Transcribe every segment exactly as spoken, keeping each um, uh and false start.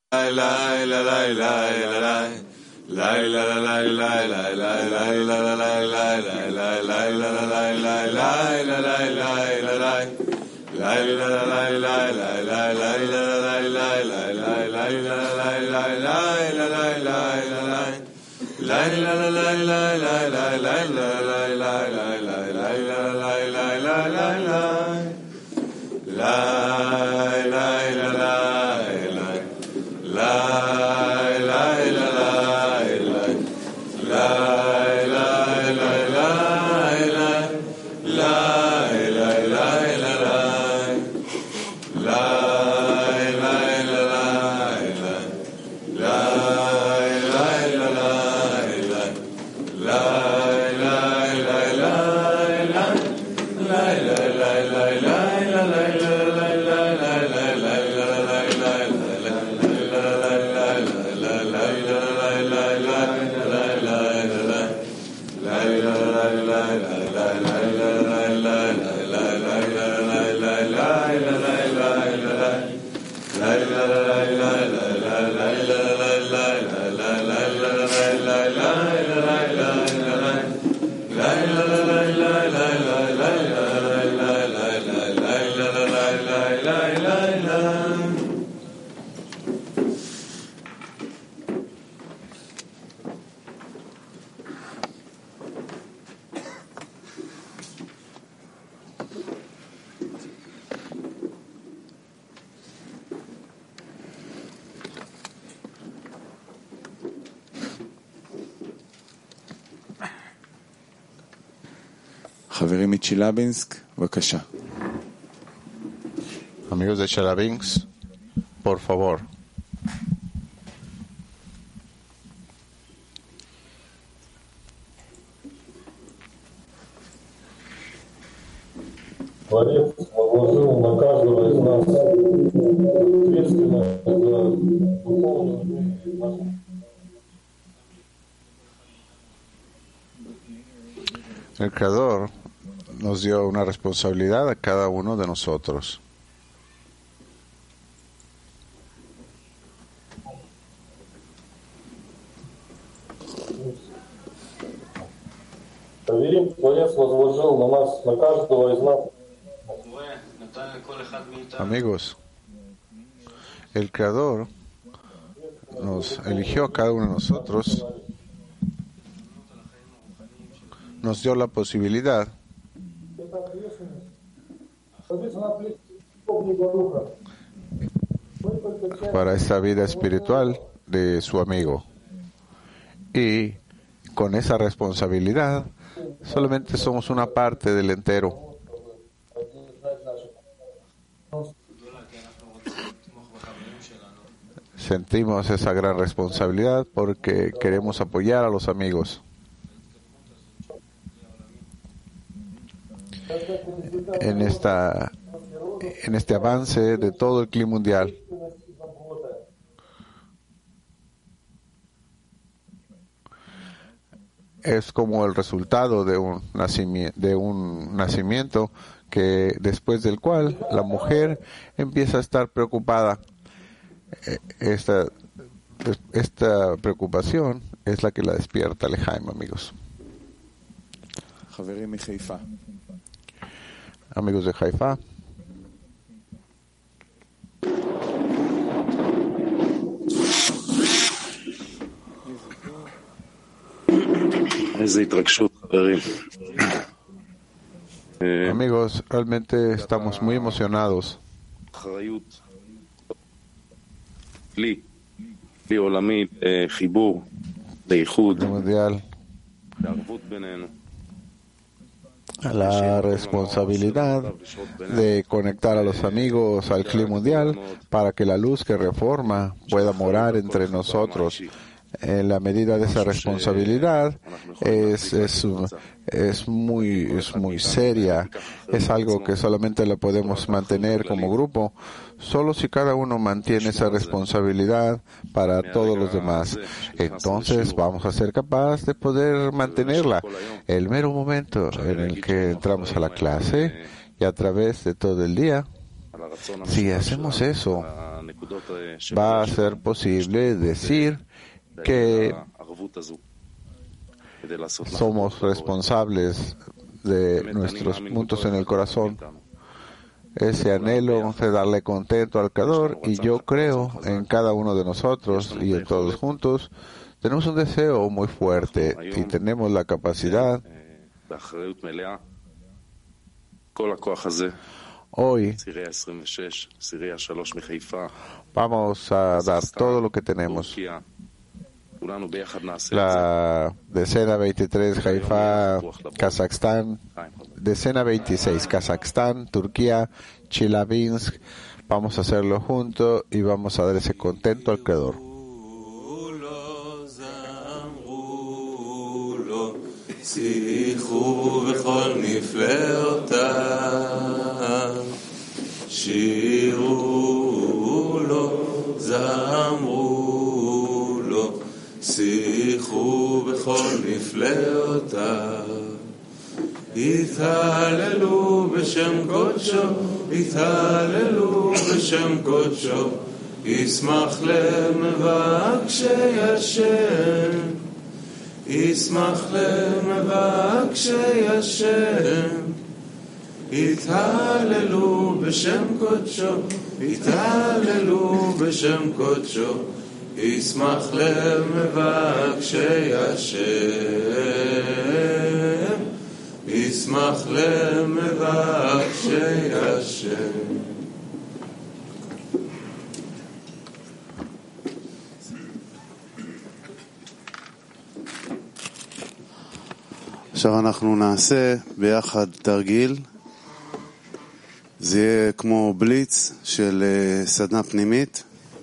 חברים מצ'לאבינסק, בבקשה. Amigos de Chelyabinsk, por favor. Творец возложил на каждого из нас ответственность за духовную жизнь. El Creador nos dio una responsabilidad a cada uno de nosotros. Проверим, Творец возложил на нас, на каждого из нас. Amigos, el Creador nos eligió a cada uno de nosotros, nos dio la posibilidad para esta vida espiritual de su amigo. Y con esa responsabilidad solamente somos una parte del entero. Sentimos esa gran responsabilidad porque queremos apoyar a los amigos. En esta, en este avance de todo el clima mundial. Es como el resultado de un nacimiento, de un nacimiento que después del cual la mujer empieza a estar preocupada. Esta, esta preocupación es la que la despierta al Lejaim, amigos. Amigos de Haifa. Amigos, realmente estamos muy emocionados. Mundial. La responsabilidad de conectar a los amigos al clima mundial para que la luz que reforma pueda morar entre nosotros. En la medida de esa responsabilidad es, es, es, muy, es muy seria, es algo que solamente lo podemos mantener como grupo, solo si cada uno mantiene esa responsabilidad para todos los demás. Entonces vamos a ser capaces de poder mantenerla. El mero momento en el que entramos a la clase y a través de todo el día, si hacemos eso, va a ser posible decir que somos responsables de nuestros puntos en el corazón, ese anhelo de darle contento al Creador, y yo creo en cada uno de nosotros y en todos juntos tenemos un deseo muy fuerte y tenemos la capacidad hoy. Vamos a dar todo lo que tenemos. La decena veintitrés, Haifa, Kazajstán, decena veintiséis, Kazajstán, Turquía, Chelyabinsk. Vamos a hacerlo juntos y vamos a dar ese contento al Creador. שיחו בכל נפלאותיו, יתהללו בשם קודשו, יתהללו בשם קודשו, ישמח למבקשי השם, ישמח למבקשי השם, יתהללו בשם קודשו, יתהללו בשם קודשו, ישמח למבקשי השם, ישמח למבקשי השם. עכשיו אנחנו נעשה ביחד תרגיל, זה יהיה כמו בליץ של סדנה פנימית.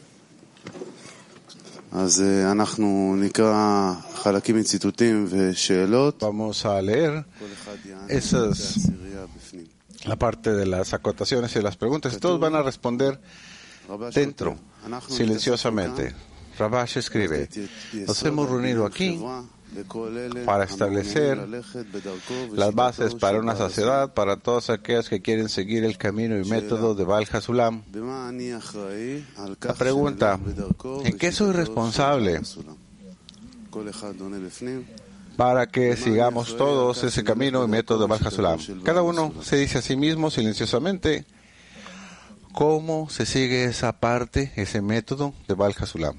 אז אנחנו נקרא חלקים מציטוטים ושאלות. Vamos a leer esas, la parte de las acotaciones y las preguntas. Y todos van a responder dentro, silenciosamente. Rabash escribe: nos hemos reunido aquí para establecer las bases para una sociedad para todos aquellos que quieren seguir el camino y método de Baal Hasulam. La pregunta: ¿en qué soy responsable para que sigamos todos ese camino y método de Baal Hasulam? Cada uno se dice a sí mismo silenciosamente cómo se sigue esa parte, ese método de Baal Hasulam.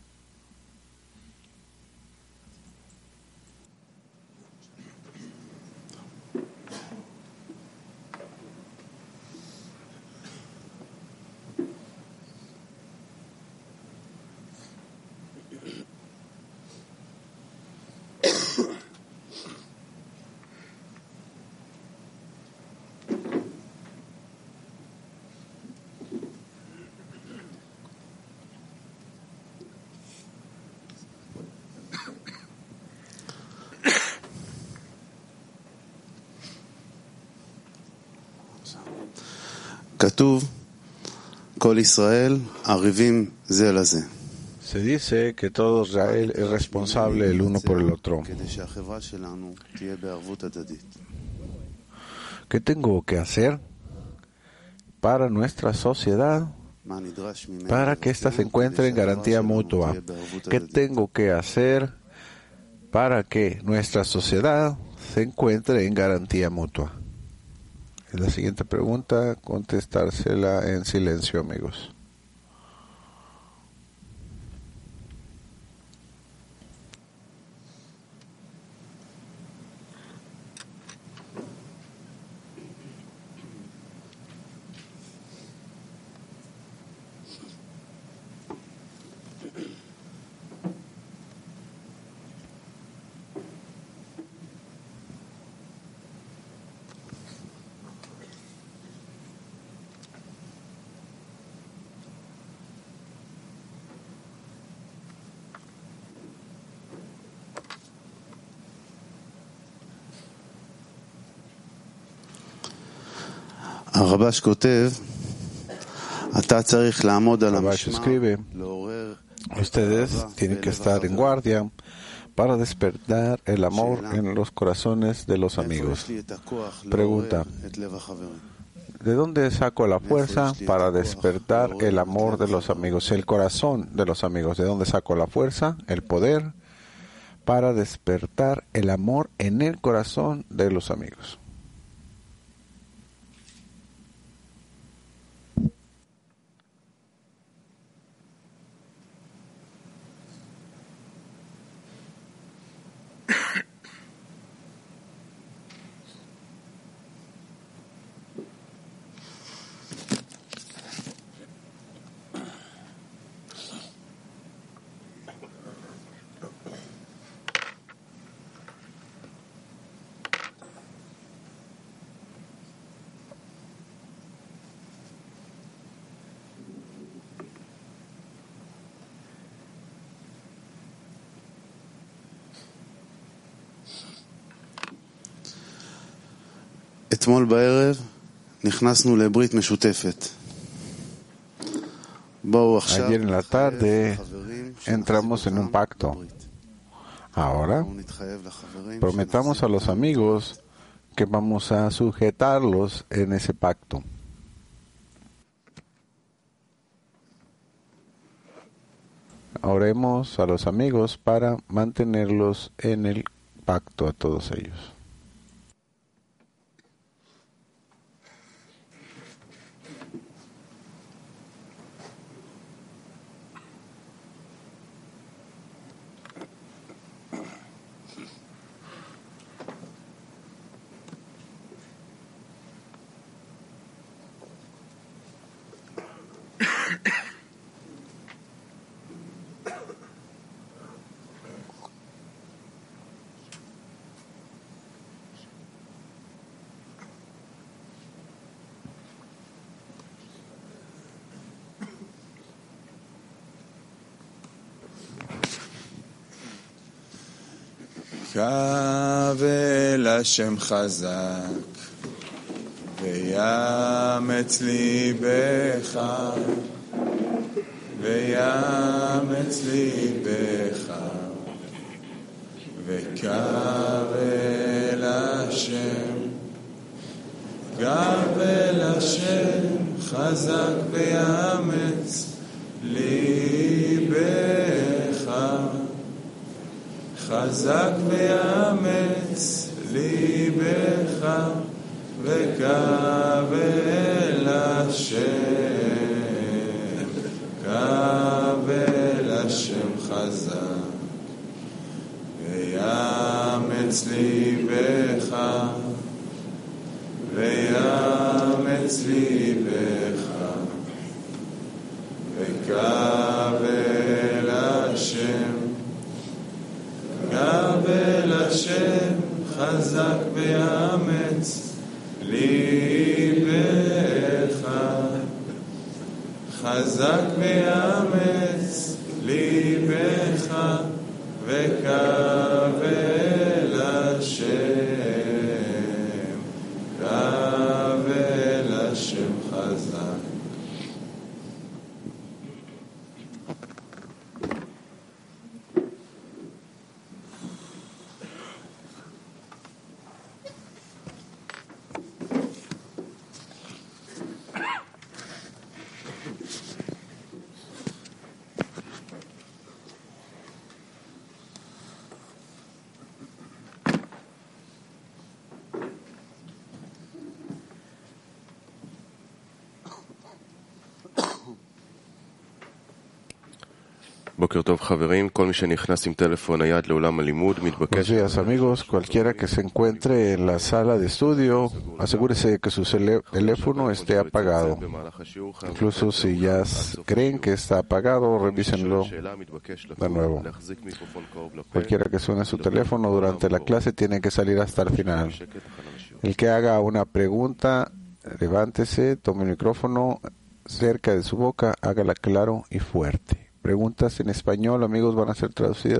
כתוב, כל ישראל ערבים זה לזה. Se dice que todo Israel es responsable el uno por el otro. ¿Qué tengo que hacer para nuestra sociedad, para que ésta se encuentre en garantía mutua? ¿Qué tengo que hacer para que nuestra sociedad se encuentre en garantía mutua? Es la siguiente pregunta, contestársela en silencio, amigos. הרבש כותב, אתה צריך לעמוד על המשמר, לעורר, ustedes tienen que estar en guardia para despertar el amor en los corazones de los amigos. Pregunta: ¿De dónde saco la fuerza para despertar el amor de los amigos, el corazón de los amigos? ¿De dónde saco la fuerza, el poder para despertar el amor en el corazón de los amigos? אתמול בערב נכנסנו לברית משותפת. בואו עכשיו. Ayer en la tarde entramos en un pacto. Ahora prometamos a los amigos que vamos a sujetarlos en ese pacto. Oremos a los amigos para mantenerlos en el pacto a todos ellos. קבל השם חזק ויאמץ ליבך ויאמץ ליבך וקבל השם קבל השם חזק ויאמץ ליבך חזק ויאמץ ליבך וקבל השם קבל השם חזק ויאמץ ליבך ויאמץ ליבך וקבל השם קבל השם חזק ויאמץ ליבך חזק ויאמץ ליבך וקבל השם קבל השם חזק. Buenos días, amigos. Cualquiera que se encuentre en la sala de estudio, asegúrese que su teléfono esté apagado. Incluso si ya creen que está apagado, revísenlo de nuevo. Cualquiera que suene su teléfono durante la clase tiene que salir hasta el final. El que haga una pregunta, levántese, tome el micrófono cerca de su boca, hágala claro y fuerte. Preguntas en español, amigos, van a ser traducidas